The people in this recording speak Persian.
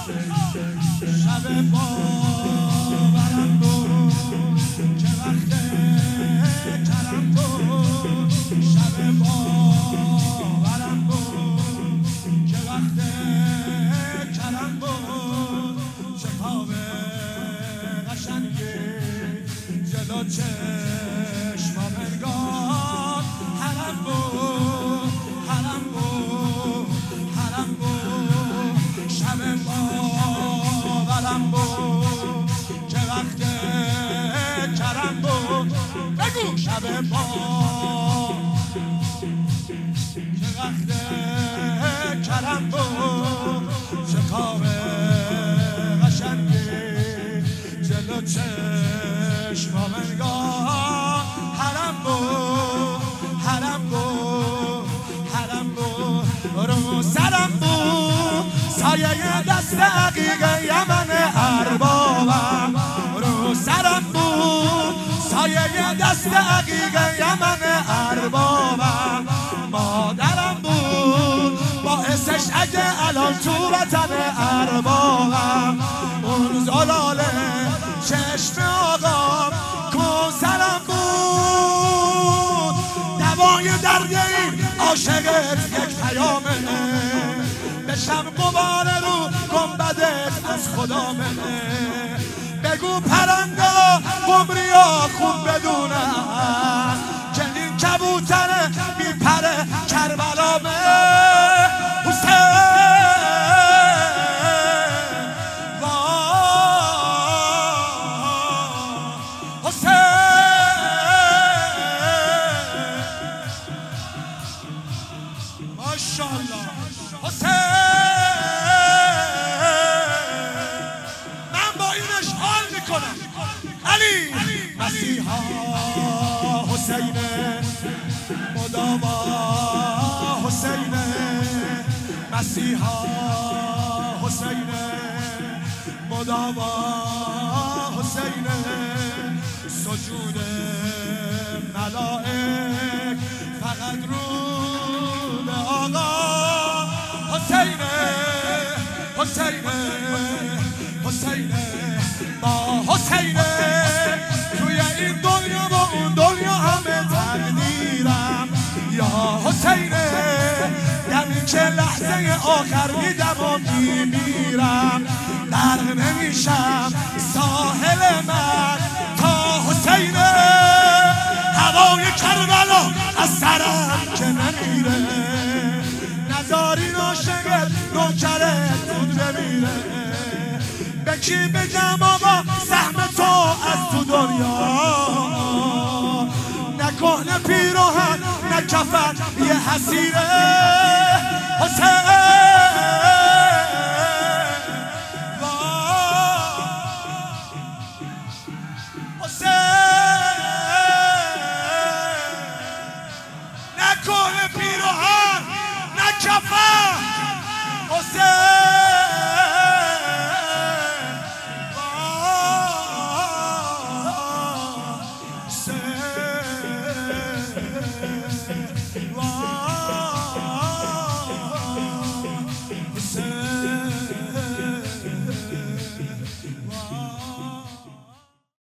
شب باورم بود که وقت کرم بود. شب باورم بود که وقت کرم بود. شتاب قشنگی جلو چشمام انگار حرم بود، حرم بود، حرم بود. شب باورم بود که وقت کرم بود. بگو شب که وقت کرم بود. شتاب قشنگی جلو چشمام انگار حرم بود، حرم بود، حرم بود. رو سرم بود سایه دست عقیق یمن اربابم. رو سرم بود سایه دست عقیق یمن اربابم. مادرم بود باعثش اگه الان تو وطن اربابم. اون زلاله چشم آقام کوثرم بود. دوای درد این عاشقت یک پیامه. بشم غبار رو گنبدت از خدامه. بگو پرنده قمریا خوب بدونن که این کبوتر میپره کربلامه. ماشاءالله من با اینش حال میکنم. علی مسیحا حسین مداوا حسین مسیحا حسین مداوا حسین. سجود ملائک فقط رو به آقا حسین. حسین حسین با حسین توی این دنیا با اون دنیا همه تقدیرم. یا حسین دمی که لحظه آخر میدم و میمیرم. غرق نمیشم ساحل من تا حسین هوای کربلا از سرم که نمیره. نزاری ناشگل نوکرت بود بمیره. به کی بگم آقا سهم تو از تو دنیا. نه کهنه پیراهن نه کفن یه حسیره. حسین نه کهنه پیراهن نه کفن